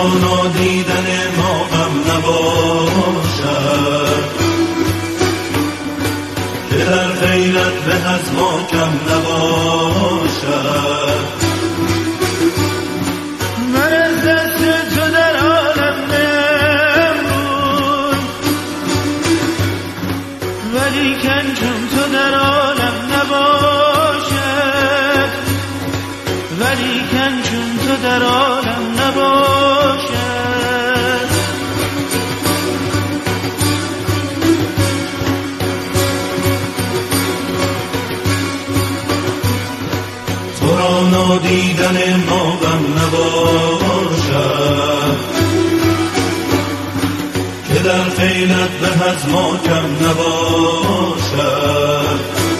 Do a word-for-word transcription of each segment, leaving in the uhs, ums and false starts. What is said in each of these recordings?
را نادیدن ما غم نباشد، که در غیرت به از ما کم نباشد. من از دست تو در عالم نمون، ولیکن چون تو در عالم نباشد، ولیکن چون تو در عالم نباشد. تو را نادیدن ما غم نباشد، که در خیلت به از ما کم نباشد.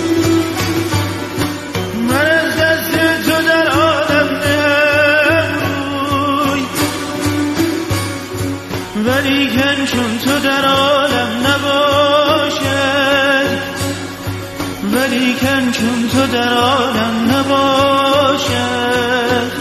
من از دست تو در عالم نمون، ولیکن چون تو در عالم نباشد، ولیکن چون تو در عالم نباشد.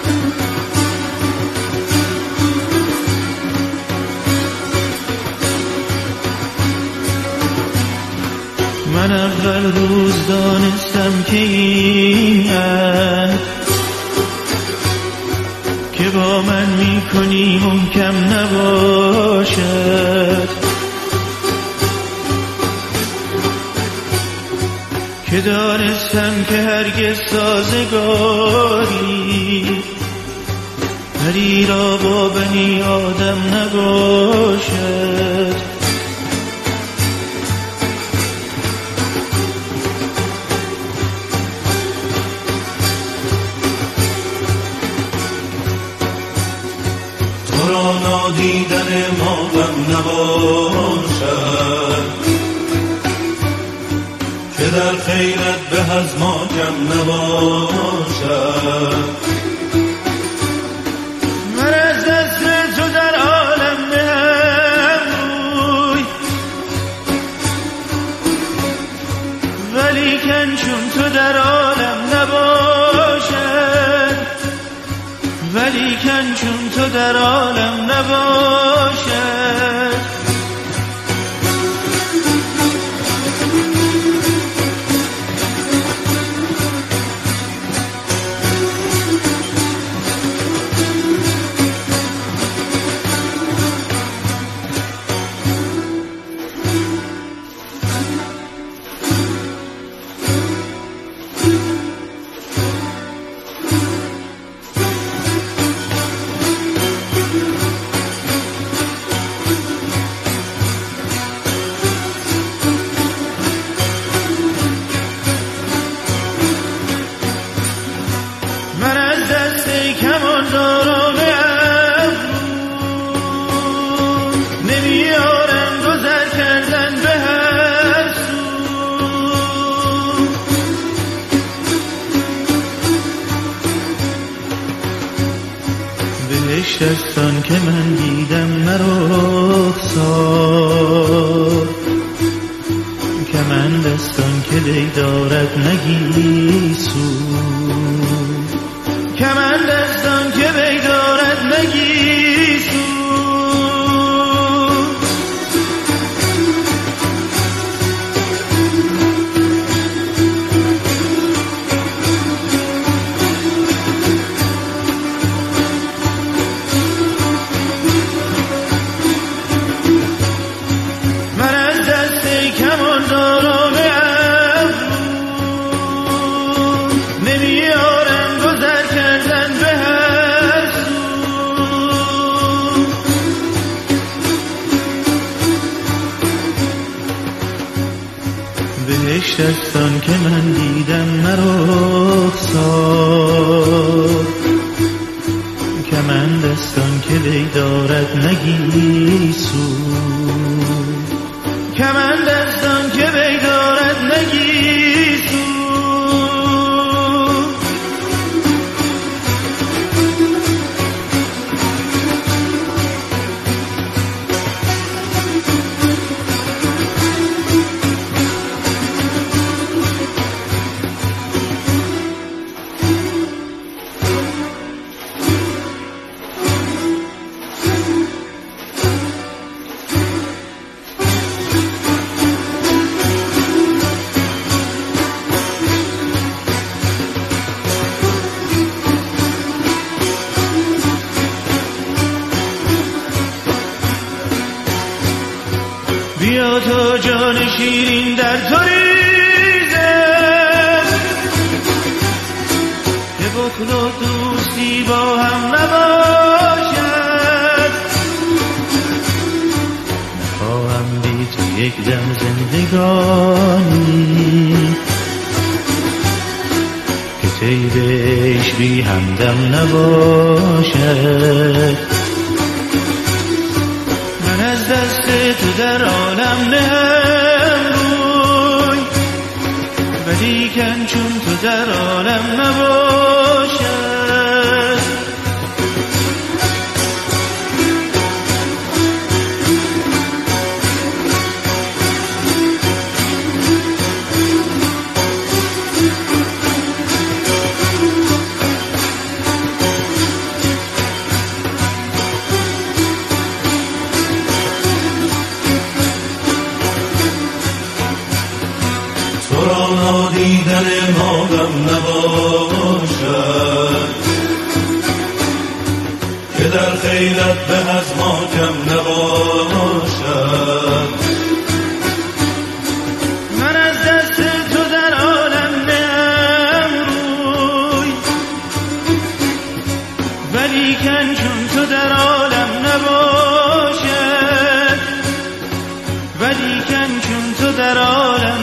من اول روز دانستم که این عهد که با من میکنی محکم نباشد، که دانستم که هرگز سازگاری پری را با بنی آدم نباشد. تو را نادیدن ما غم نباشد، که در خیرت به از ما کم نباشد. من از دست تو در عالم نمون، ولیکن چون تو در عالم نباشد، ولیکن چون تو در عالم نباشد. من از دست کمانداران ابرو نمیارم گذر کردن به هر سو، بهشت است آن که من دیدم نه رخسار، کمند است آن که دی دارد نه گیسو، کمند است آن که وی دارد نه گیسو. من از دست کمانداران ابرو نمیارم گذر کردن به هر سو، بهشت است آن که من دیدم نه رخسار، کمند است آن که وی دارد نه گیسو، کمند است آن که وی دارد نه گیسو. جان شیرین در تو ریزه که بخل و دوستی با هم نباشد. نخواهم بی تو یک دم زندگانی که تیرش بی همدم نباشد. من از دست تو در عالم نهم روی ولیکن چون تو در عالم نباشد. تو را نادیدن ما غم نباشد که در خیلت به از ما کم نباشد. من از دست تو در عالم نهم روی ولیکن چون تو در عالم نباشد. ولیکن چون تو در عالم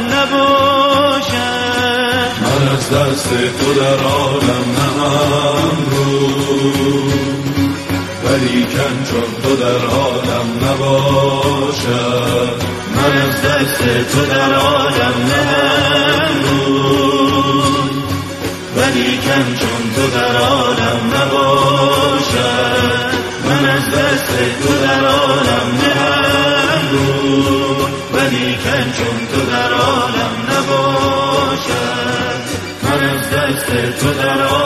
نباشد. من از دست تو در عالم نهم روی ولیکن چون تو در عالم نباشد. من از دست تو در عالم نهم روی ولیکن چون تو در عالم نباشد. من از دست تو در عالم نهم روی ولیکن چون تو در عالم نباشد. من از دست تو در